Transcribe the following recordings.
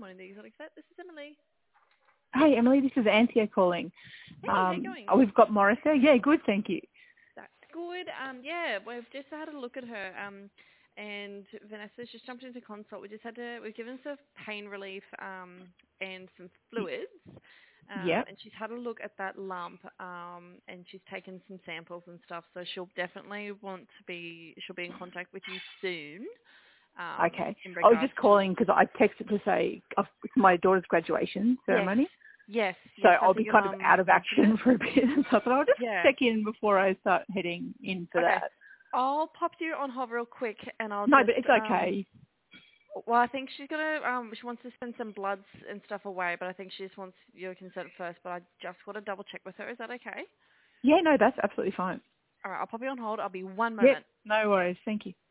morning, the Exotic Vet. This is Emily. Hey, Emily, this is Anthea calling. Hey, how you going? We've got Morris there. Yeah, good, thank you. That's good. Yeah, we've just had a look at her. And Vanessa's just jumped into consult. We've given some pain relief and some fluids. Yep. And she's had a look at that lump and she's taken some samples and stuff. So she'll be in contact with you soon. Okay. I was just calling because I texted to say it's my daughter's graduation ceremony. Yes. So I'll be kind of out of action for a bit. So I thought I'll just check in before I start heading in for that. I'll pop you on hold real quick and I'll but it's okay. Well, I think she's going to, she wants to send some bloods and stuff away, but I think she just wants your consent first, but I just want to double check with her. Is that okay? Yeah, no, that's absolutely fine. All right, I'll pop you on hold. I'll be 1 moment. Yep, no worries. Thank you.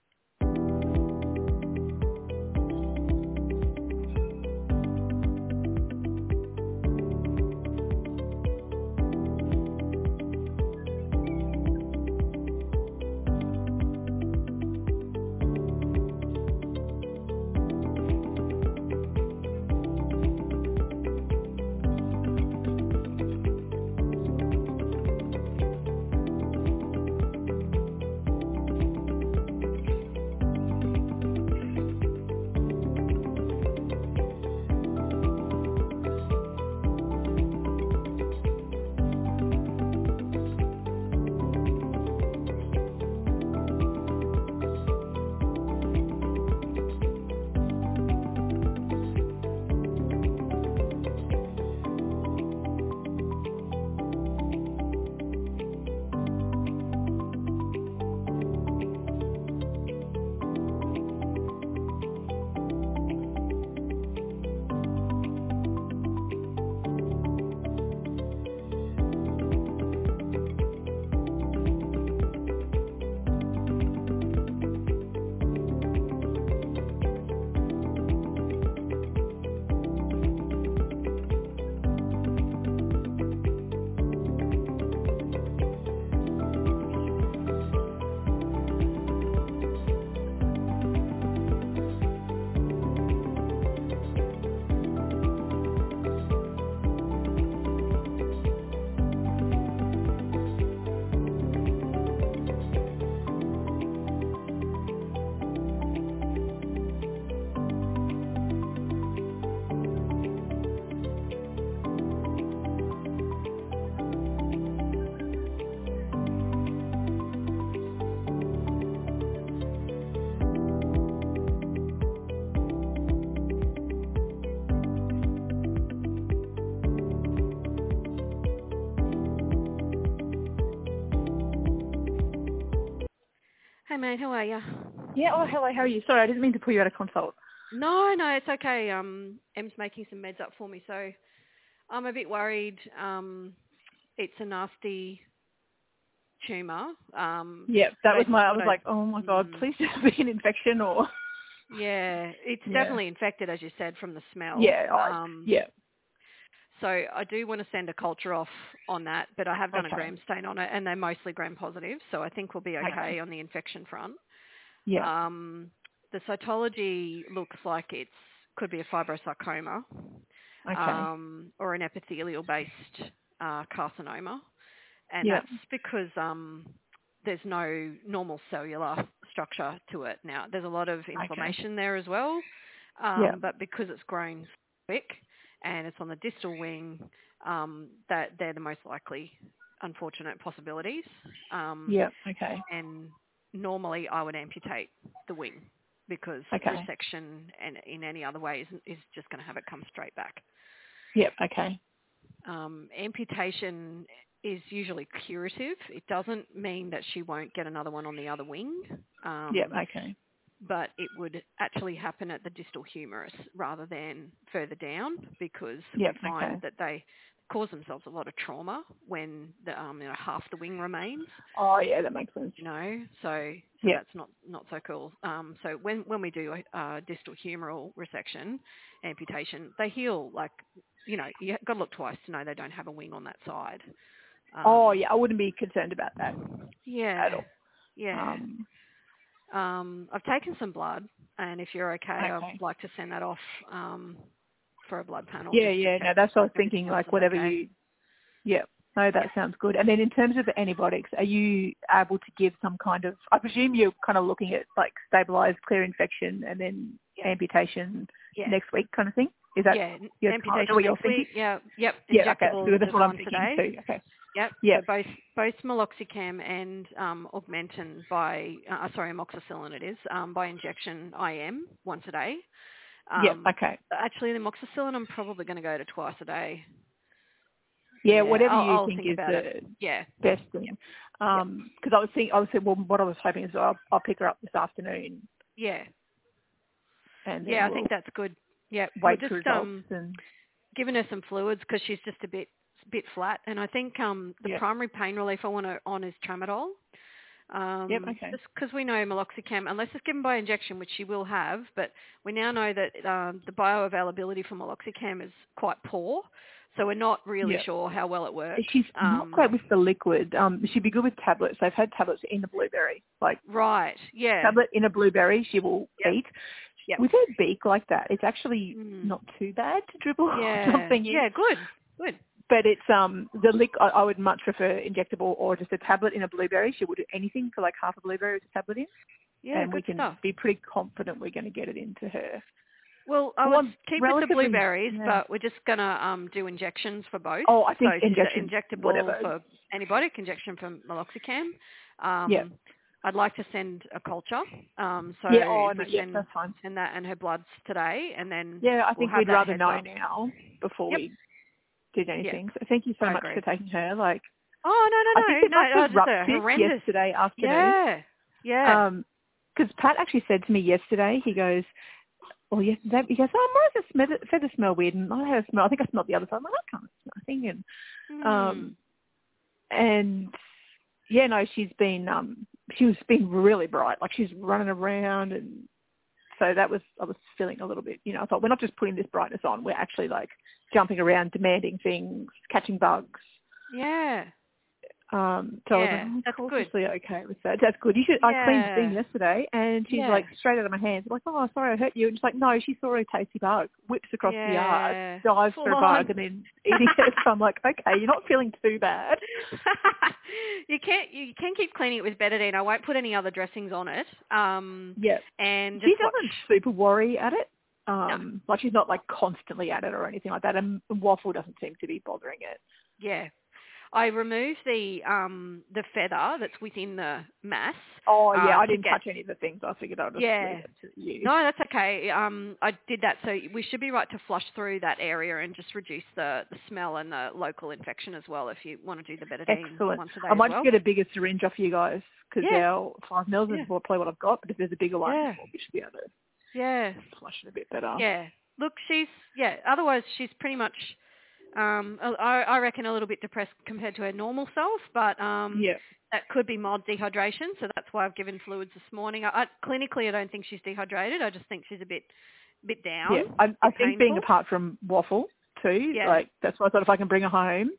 Hey, mate, how are you? Yeah, hello, how are you? Sorry, I didn't mean to pull you out of consult. No, it's okay. Em's making some meds up for me, so I'm a bit worried. It's a nasty tumour. I was like, oh my God, please just be an infection or... Yeah, it's definitely infected, as you said, from the smell. Yeah. So I do want to send a culture off on that, but I have done a gram stain on it, and they're mostly gram positive, so I think we'll be okay on the infection front. Yeah. The cytology looks like it could be a fibrosarcoma or an epithelial-based carcinoma, and that's because there's no normal cellular structure to it now. There's a lot of inflammation there as well, but because it's grown quick and it's on the distal wing, that they're the most likely unfortunate possibilities. And normally I would amputate the wing because resection and in any other way is just going to have it come straight back. Amputation is usually curative. It doesn't mean that she won't get another one on the other wing. But it would actually happen at the distal humerus rather than further down because we find that they cause themselves a lot of trauma when the, half the wing remains. Oh, yeah, that makes sense. So that's not so cool. So when we do a distal humeral resection, amputation, they heal you've got to look twice to know they don't have a wing on that side. I wouldn't be concerned about that at all. I've taken some blood And if you're okay, I'd like to send that off for a blood panel. Yeah. No, that's what I was thinking. Like whatever you. Yeah. No, that sounds good. And then in terms of the antibiotics, are you able to give some kind of? I presume you're kind of looking at like stabilised, clear infection, and then amputation next week, kind of thing. Is that amputation next week? Yeah. Yep. Yeah. Okay. Injectable That's what I'm thinking today. too. Okay. Yep. Yeah. So both meloxicam and Augmentin amoxicillin it is by injection IM once a day. Okay. Actually, the amoxicillin I'm probably going to go to twice a day. Yeah, whatever I'll you think is the best thing. Because I was thinking, what I was hoping is I'll pick her up this afternoon. Yeah. And I think that's good. Yeah. Wait for results and giving her some fluids because she's just a bit flat. And I think the primary pain relief I want her on is tramadol. Just because we know meloxicam, unless it's given by injection, which she will have, but we now know that the bioavailability for meloxicam is quite poor. So we're not really sure how well it works. She's not great with the liquid. She'd be good with tablets. They've had tablets in the blueberry. Right, yeah. Tablet in a blueberry she will eat. Yep. With her beak like that, it's actually not too bad to dribble something in. Yeah, good. But it's I would much prefer injectable or just a tablet in a blueberry. She will do anything for like half a blueberry with a tablet in. Yeah, and we can be pretty confident we're going to get it into her. Well, I would keep with the blueberries, but we're just going to do injections for both. Oh, I think injectable whatever. For antibiotic, injection for meloxicam. I'd like to send a culture. That's fine. Send that and her bloods today, and then I think we'd rather know now before we did anything. So thank you so much for taking her. No. I think it must have horrendous yesterday afternoon. Yeah. Because Pat actually said to me yesterday, he goes, yesterday, he goes, why does the feather smell weird? And I had a smell. I think I smelled the other side. I'm like, I can't smell anything. And she's been really bright. Like she's running around, and so I was feeling a little bit. I thought we're not just putting this brightness on. We're actually like jumping around, demanding things, catching bugs. Yeah. So I was like, cautiously okay with that. That's good. I cleaned the thing yesterday, and she's like straight out of my hands. I'm like, oh, sorry, I hurt you. And she's like, no, she saw a tasty bug, whips across the yard, dives for a bug, and then eating it. So I'm like, okay, you're not feeling too bad. You can keep cleaning it with betadine. I won't put any other dressings on it. And she doesn't super worry at it. Like she's not like constantly at it or anything like that. And Waffle doesn't seem to be bothering it. Yeah. I removed the feather that's within the mass. Oh, I didn't touch any of the things. I figured I'd just leave it to you. No, that's okay. I did that, so we should be right to flush through that area and just reduce the smell and the local infection as well if you want to do the betadine once a day. I might just get a bigger syringe off you guys because our 5 mils is probably what I've got, but if there's a bigger one, we should be able to flush it a bit better. Yeah. Look, otherwise she's pretty much... I reckon a little bit depressed compared to her normal self, but that could be mild dehydration, so that's why I've given fluids this morning. Clinically, I don't think she's dehydrated. I just think she's a bit down. Yeah, I think being apart from Waffle too, that's why I thought if I can bring her home,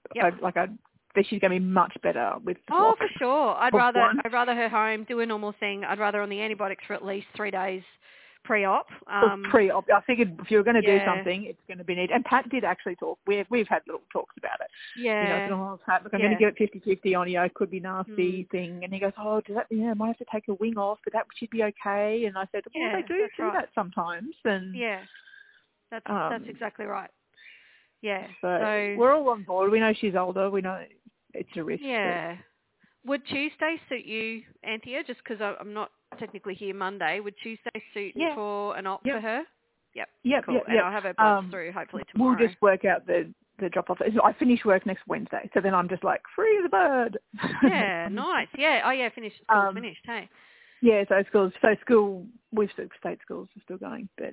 she's going to be much better with the Oh, for sure. I'd rather her home, do a normal thing. I'd rather on the antibiotics for at least 3 days pre-op. Pre-op. I figured if you were going to do something, it's going to be neat. And Pat did actually talk. We've had little talks about it. Yeah. Pat, look, I'm going to give it 50-50 on you. It could be nasty thing. And he goes, does that mean I might have to take a wing off, but that should be okay. And I said, they do that sometimes. And that's exactly right. Yeah. So we're all on board. We know she's older. We know it's a risk. Yeah. Would Tuesday suit you, Anthea, just because I'm not technically here Monday? Would Tuesday suit for an op for her? Yep. Cool. And I'll have her bloods through hopefully tomorrow. We'll just work out the drop-off. I finish work next Wednesday, so then I'm just like, free as a bird. Yeah, nice. Yeah. Oh, yeah, school's finished, hey? Yeah, so school, state schools are still going, but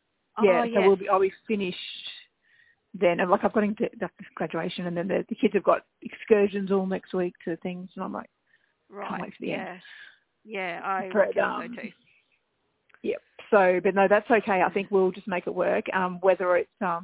so I'll be finished then. And like I've got into graduation, and then the kids have got excursions all next week to things, and I'm like, can't wait for the end. Yeah, I reckon so too. Yep. So, but no, that's okay. I think we'll just make it work. Whether it's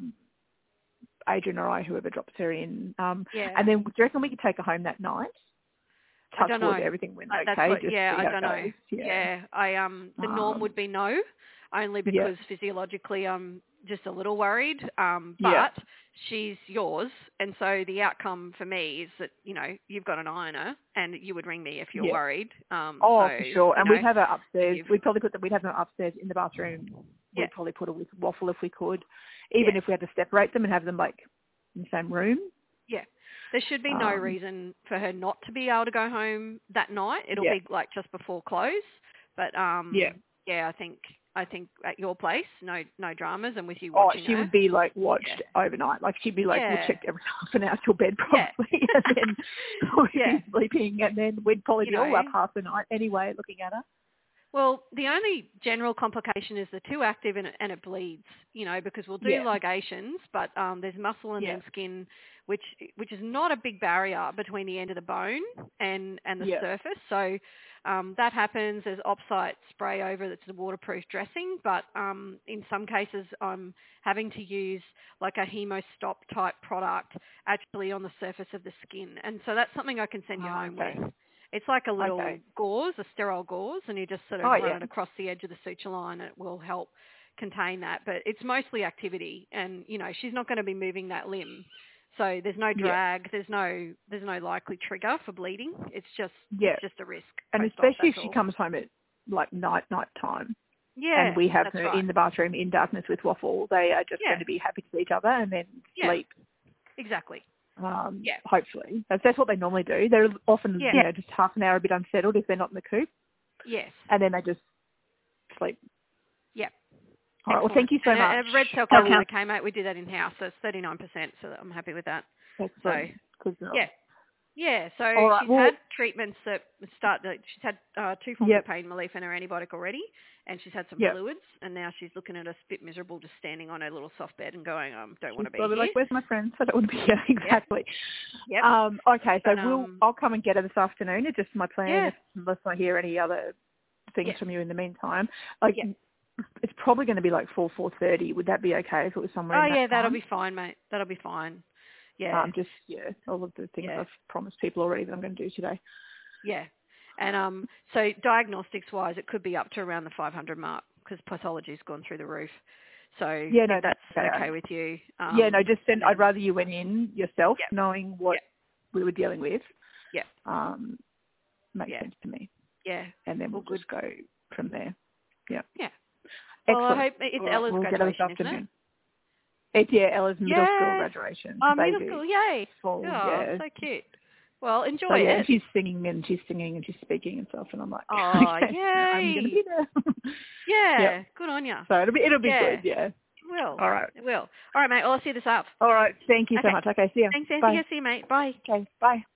Adrian or I, whoever drops her in. And then do you reckon we could take her home that night? touch wood, everything went okay. What, I don't know. Yeah, the norm would be no, only because physiologically I'm just a little worried. But she's yours, and so the outcome for me is that you've got an eye on her, and you would ring me if you're worried. For sure. And we'd have her upstairs. We'd have her upstairs in the bathroom. We'd probably put her with Waffle if we could, even if we had to separate them and have them like in the same room. Yeah. There should be no reason for her not to be able to go home that night. It'll be like just before close. But I think at your place, no dramas, and with you watching her. She would be like watched overnight. Like she'd be like, we'll check every half an hour till bed probably, and then we'd be sleeping, and then we'd probably be all up half the night anyway looking at her. Well, the only general complication is they're too active and it bleeds, because we'll do ligations, but there's muscle and then skin, which is not a big barrier between the end of the bone and the surface. So that happens. There's Opsite spray over that's a waterproof dressing, but in some cases I'm having to use like a Hemostop type product actually on the surface of the skin. And so that's something I can send you home with. It's like a little gauze, a sterile gauze, and you just sort of run it across the edge of the suture line, and it will help contain that. But it's mostly activity, and she's not going to be moving that limb, so there's no drag, there's no likely trigger for bleeding. It's just a risk. And especially if she comes home at like night time. Yeah, and we have her in the bathroom in darkness with Waffle. They are just going to be happy to see each other and then sleep. Exactly. Hopefully. That's what they normally do. They're often, just half an hour a bit unsettled if they're not in the coop. Yes. And then they just sleep. Yeah. All right, well, thank you so much. Red cell counting came out. We do that in-house, so it's 39%, so I'm happy with that. Excellent. Yeah, so she's had treatments that she's had 2 forms of pain relief and her antibiotic already, and she's had some fluids, and now she's looking at us a bit miserable just standing on her little soft bed and going, don't want to be here. Like, where's my friends? I don't want to be here. Exactly. Yep. Okay, so I'll come and get her this afternoon. It's just my plan, unless I hear any other things from you in the meantime. It's probably going to be like 4:30. Would that be okay if it was somewhere in that time? That'll be fine, mate. That'll be fine. Yeah. All of the things I've promised people already that I'm going to do today. Yeah. And so diagnostics-wise, it could be up to around the 500 mark because pathology's gone through the roof. So that's okay with you. Just send. I'd rather you went in yourself knowing what we were dealing with. Yeah. Makes sense to me. Yeah. And then we'll just go from there. Yeah. Yeah. Excellent. Well, I hope it's Ella's graduation, isn't it? It's Ella's middle school graduation. Oh, middle school, yay. So cute. Well, enjoy it. And she's singing and she's speaking and stuff, and I'm like, yay. I'm going to be there. Good on you. So it'll be good, It will. All right. It will. All right, mate, well, I'll see you this up. All right, thank you so much. Okay, see you. Thanks, Anthea. See you, mate. Bye. Okay, bye.